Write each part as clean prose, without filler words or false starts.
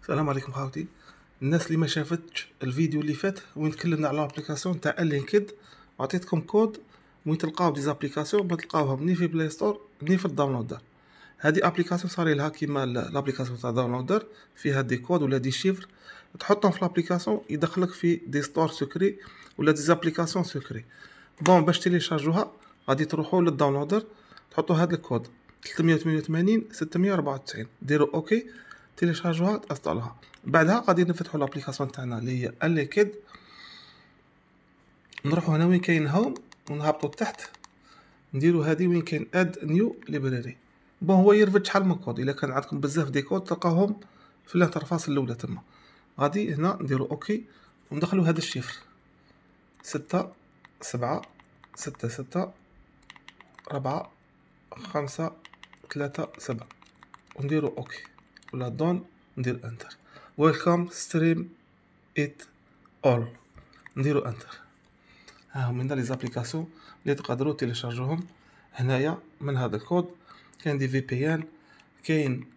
السلام عليكم خاوتي. الناس اللي ما شافتش الفيديو اللي فات وين تكلمنا على الابليكاسيون تاع اللينكد، عطيتكم كود وين تلقاو دي زابليكاسيون بتلقاوها مني في بلاي ستور مني في الداونلودر. هذه ابليكاسيون صاري لها كيما الابليكاسيون تاع داونلودر، فيها دي كود ولا دي شيفر تحطهم في الابليكاسيون يدخلك في دي ستور سكري ولا دي زابليكاسيون سكري. بون باش تيليشارجوها غادي تروحوا للداونلودر تحطوا هذا الكود 388 694 ديروا اوكي تيليشارجوها تاصلوها. بعدها غادي نفتحوا الابليكاسيون تاعنا اللي هي الليكد، نروحوا هنا وين كاين هوم ونهبطوا تحت نديروا هذه وين كاين اد نيو ليبراري. بون هو يرفد شحال من كود، الا كان عندكم بزاف دي كود تلقاوهم في الانترفاس الاولى تما. غادي هنا نديروا اوكي وندخلوا هذا الشيفر 6 7 6 6 4 5 3 7 ونديروا اوكي ولا دون ندير انتر. ويلكم ستريم ات اول نديروا انتر. ها هما لي زابليكاسيون اللي تقدروا تيليشارجوهم هنايا من هذا الكود. كاين دي في بي ان، كاين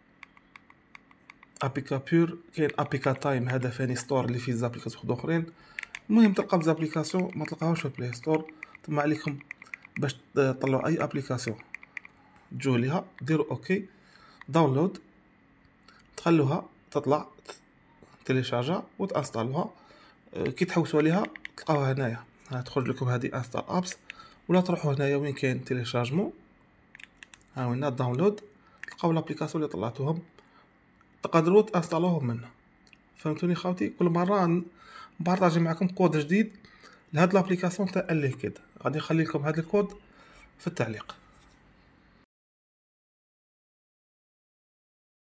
ابيكا بور، كاين ابيكا تايم، هذا فاني ستور اللي فيه زابليكاسيون اخرين. المهم تلقاو زابليكاسيون ما تلقاوش في بلاي ستور، ثم عليكم باش تطلعوا اي ابليكاسيون تجوا ليها ديروا اوكي داونلود، تخلوها تطلع تيليشارجا وتانستالوها. كي تحوسوا عليها تلقاوها هنايا، تخرج لكم هذه انستال ابس، ولا تروحوا هنايا وين كاين تيليشارجمون، ها وين داونلود تلقاو الابليكاسيون اللي طلعتوهم تقدروا تانستالوهم منه. فهمتوني خاوتي؟ كل مره نبارطاجي معكم كود جديد لهاد الابليكاسيون تاع الليكد، غادي نخلي لكم هذا الكود في التعليق.